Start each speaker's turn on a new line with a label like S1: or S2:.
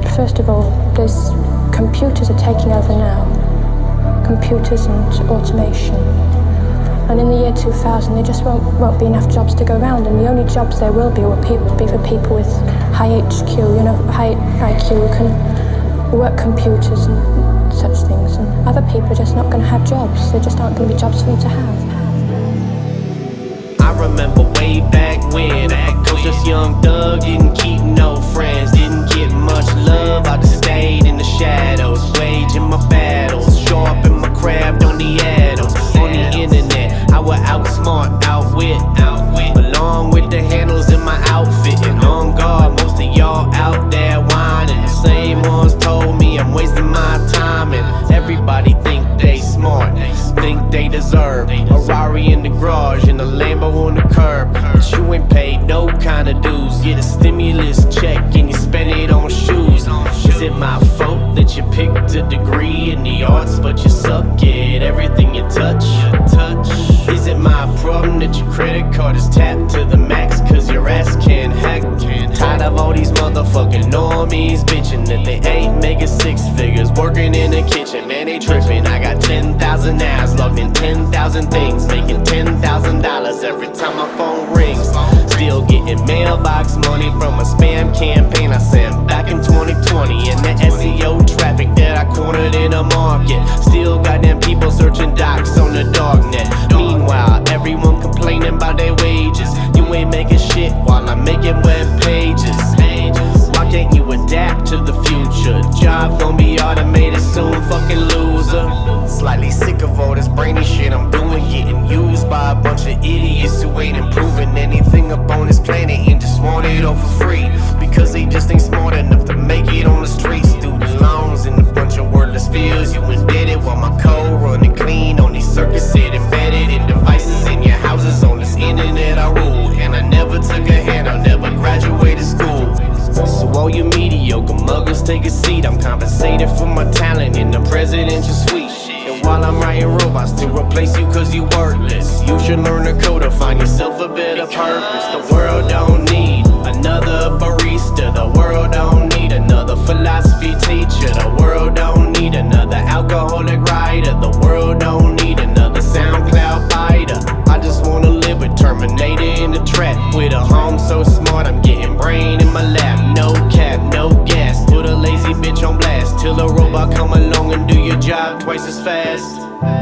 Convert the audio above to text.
S1: first of all, there's computers are taking over now. Computers and automation. And in the year 2000, there just won't be enough jobs to go around, and the only jobs there will be for people with high HQ, high IQ who can work computers and such things. And other people are just not going to have jobs. There just aren't going to be jobs for them to have.
S2: I remember way back when I was just young Doug, didn't keep no friends, didn't get much love. I just stayed in the shadows, waging my battles, sharpen my craft on the atoms. On the internet, I would outsmart, outwit, along with the handles in my outfit. And on guard, most of y'all out there whining. The same ones told me I'm wasting my time, and everybody think they smart, think they deserve a Rari in the garage and a Lambo on the curb. But you ain't paid no kind of dues. Get a stimulus check and you spend it on shoes. Is it my fault that you picked a degree in the arts but you suck at everything you touch? Is it my problem that your credit card is tapped to the max cause your ass can't hack? Tired of all these motherfucking normies bitching that they ain't making six figures, working in the kitchen. Man, they tripping. I got 10,000 hours logged in 10,000 things, making $10,000 every time my phone rings. Still getting mailbox money from a spam campaign I sent back in 2020. And the SEO traffic that I cornered in a market. Still got them people searching docs on the darknet. Meanwhile, everyone complaining about their wages. You ain't making shit while I'm making web pages. Why can't you adapt to the future? Job gon' be automated soon, fucking loser. Slightly sick of all this brainy shit I'm doing, getting used by a bunch of idiots who ain't improving anything up on this planet and just want it all for free because they just ain't smart enough to make it on the streets. Student loans and a bunch of wordless feels. You indebted while my code running clean on these circuits, it embedded in devices in your houses. On this internet I rule, and I never took a handout, never graduated school. So all you mediocre muggers, take a seat. I'm compensated for my talent in the presidential suite. And while I'm writing robots to replace you cause you worthless, you should learn to code to find yourself a better purpose. The world don't need another barista. The world don't need another philosophy teacher. The world don't need another alcoholic writer. The world don't need another SoundCloud biter. I just wanna live with Terminator in the trap, with a home so smart I'm getting brain in my lap. No cap, no gas, put a lazy bitch on blast till a robot come along and do your job twice as fast.